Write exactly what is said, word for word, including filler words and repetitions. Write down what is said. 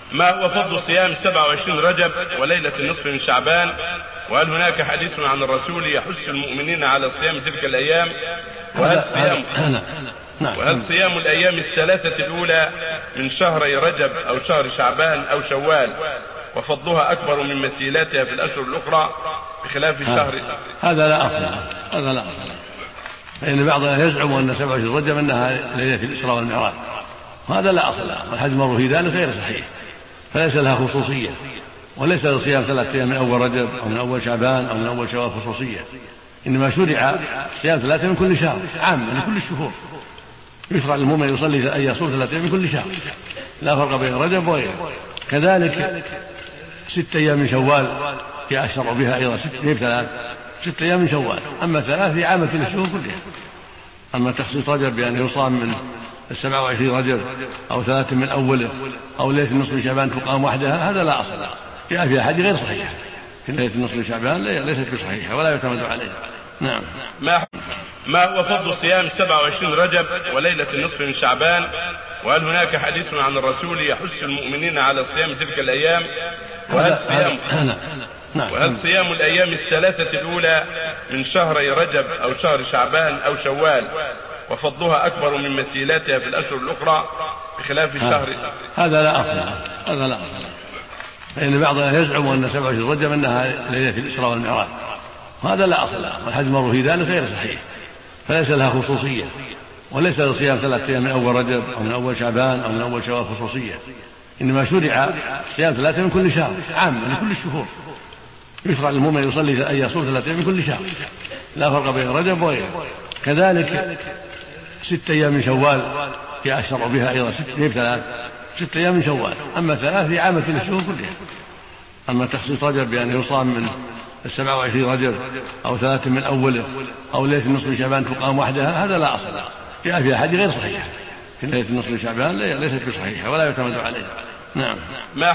ما هو فضل صيام سبعة وعشرين رجب وليلة النصف من شعبان؟ وهل هناك حديث عن الرسول يحث المؤمنين على صيام تلك الأيام؟ وهل صيام وهل صيام الأيام الثلاثة الأولى من شهري رجب أو شهر شعبان أو شوال وفضلها أكبر من مثيلاتها في الأشهر الأخرى بخلاف الشهر؟ هذا لا أصل هذا لا أصل فإن بعضنا يزعم أن سبعة وعشرين رجب أنها ليلة الإسراء والمعراج، وهذا لا أصل له، والحديث المر في ذلك غير صحيح، فليس لها خصوصية، وليس لصيام ثلاثة أيام من أول رجب أو من أول شعبان أو من أول شوال خصوصية، إنما شرع صيام ثلاثة من كل شهر عام من كل الشهور، يشرع للمؤمن يصلي أن يصوم ثلاثة أيام من كل شهر لا فرق بين رجب وغيره. كذلك ست أيام من شوال يشرع بها أيضا ست ثلاث ست أيام من شوال، أما ثلاث في عامة الشهور كلها. أما تخصيص رجب بأن يصام من السبعة وعشرين رجب أو ثلاثة من أوله أو ليلة النصف من شعبان تقام وحدها، هذا لا أصل له، جاء في أحاديث غير صحيحة في ليلة النصف من شعبان ليست بصحيحة ولا يعتمد عليها. نعم. ما ما هو فضل صيام سبعة وعشرين رجب وليلة النصف من شعبان؟ وهل هناك حديث عن الرسول يحث المؤمنين على صيام تلك الأيام؟ وهل صيام وهل صيام الأيام الثلاثة الأولى من شهري رجب أو شهر شعبان أو شوال وفضلها أكبر من مثيلاتها في الأشهر الأخرى بخلاف الشهر؟ هذا لا أصل هذا لا أصل فإن بعضنا يزعم أن سبعة وعشرين رجب أنها ليلة الإسراء والمعراج، وهذا لا أصل له، والحديث المر في ذلك غير صحيح، فليس لها خصوصية، وليس لصيام ثلاثة أيام من أول رجب أو من أول شعبان أو من أول شوال خصوصية، إنما شرع صيام ثلاثة من كل شهر عام من كل الشهور، يشرع للمؤمن يصلي أن يصوم ثلاثة أيام من كل شهر لا فرق بين رجب وغيره. كذلك ست أيام من شوال يشرع بها أيضا ست ثلاث ست أيام من شوال، أما ثلاث في عامة الشهور كلها. أما تخصيص رجب بأن يصام من السبعة وعشرين رجب أو ثلاثة من أوله أو ليلة النصف من شعبان تقام وحدها، هذا لا أصل له، جاء في أحاديث غير صحيحة في ليلة النصف من شعبان ليست بصحيحة ولا يعتمد عليها. نعم.